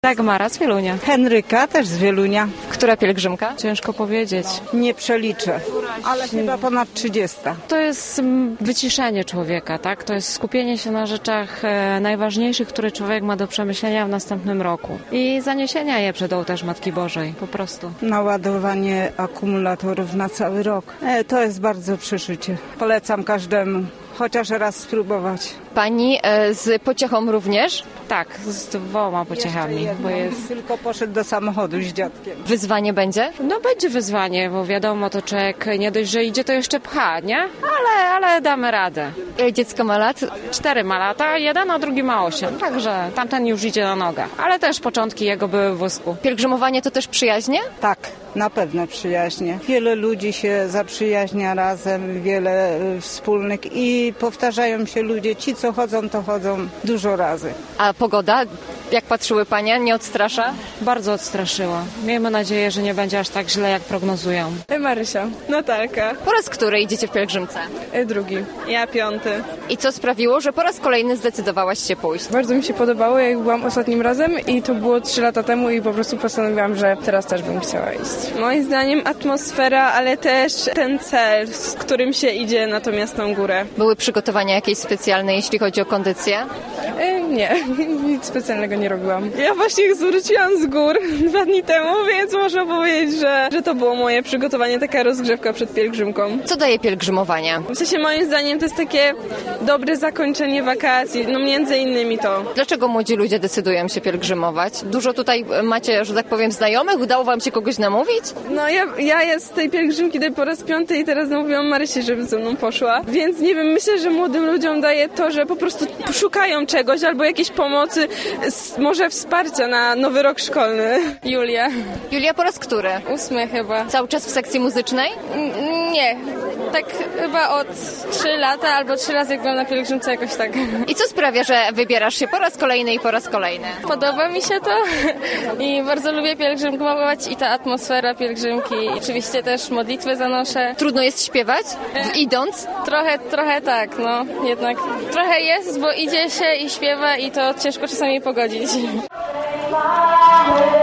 Dagmara z Wielunia. Henryka też z Wielunia. Która pielgrzymka? Ciężko powiedzieć. Nie przeliczę, ale chyba ponad 30. To jest wyciszenie człowieka, tak? To jest skupienie się na rzeczach najważniejszych, które człowiek ma do przemyślenia w następnym roku. I zaniesienia je przed ołtarz Matki Bożej, po prostu. Naładowanie akumulatorów na cały rok. To jest bardzo przeżycie. Polecam każdemu. Chociaż raz spróbować. Pani z pociechą również? Tak, z 2 pociechami, bo jest... Tylko poszedł do samochodu z dziadkiem. Wyzwanie będzie? No będzie wyzwanie, bo wiadomo, to człowiek nie dość, że idzie, to jeszcze pcha, nie? Ale damy radę. Ile dziecko ma lat? 4 ma lata, jeden, a drugi ma 8, także tamten już idzie na nogach. Ale też początki jego były w wózku. Pielgrzymowanie to też przyjaźnie? Tak, na pewno przyjaźnie. Wiele ludzi się zaprzyjaźnia razem, wiele wspólnych i powtarzają się ludzie, ci co chodzą, to chodzą dużo razy. A pogoda, jak patrzyły panie, nie odstrasza? Bardzo odstraszyła. Miejmy nadzieję, że nie będzie aż tak źle, jak prognozują. Marysia. Natalka. Po raz który idziecie w pielgrzymce? Drugi. Ja 5. I co sprawiło, że po raz kolejny zdecydowałaś się pójść? Bardzo mi się podobało, jak byłam ostatnim razem i to było 3 lata temu i po prostu postanowiłam, że teraz też bym chciała iść. Moim zdaniem atmosfera, ale też ten cel, z którym się idzie na tą Jasną Górę. Były przygotowania jakieś specjalne, jeśli chodzi o kondycję? Nie, nic specjalnego nie robiłam. Ja właśnie wróciłam z gór 2 dni temu, więc można powiedzieć, że to było moje przygotowanie, taka rozgrzewka przed pielgrzymką. Co daje pielgrzymowanie? W sensie moim zdaniem to jest takie dobre zakończenie wakacji, no między innymi to. Dlaczego młodzi ludzie decydują się pielgrzymować? Dużo tutaj macie, że tak powiem, znajomych? Udało wam się kogoś namówić? No ja z tej pielgrzymki daję po raz 5 i teraz namówiłam Marysię, żeby ze mną poszła. Więc nie wiem, myślę, że młodym ludziom daje to, że po prostu szukają czegoś albo jakiejś pomocy, może wsparcia na nowy rok szkolny. Julia. Julia, po raz który? 8 chyba. Cały czas w sekcji muzycznej? Nie. Tak chyba od 3 lata albo 3 razy jak byłam na pielgrzymce jakoś tak. I co sprawia, że wybierasz się po raz kolejny i po raz kolejny? Podoba mi się to i bardzo lubię pielgrzymkować i ta atmosfera pielgrzymki. I oczywiście też modlitwy zanoszę. Trudno jest śpiewać, idąc? Trochę tak, no jednak. Trochę jest, bo idzie się i śpiewa i to ciężko czasami pogodzić.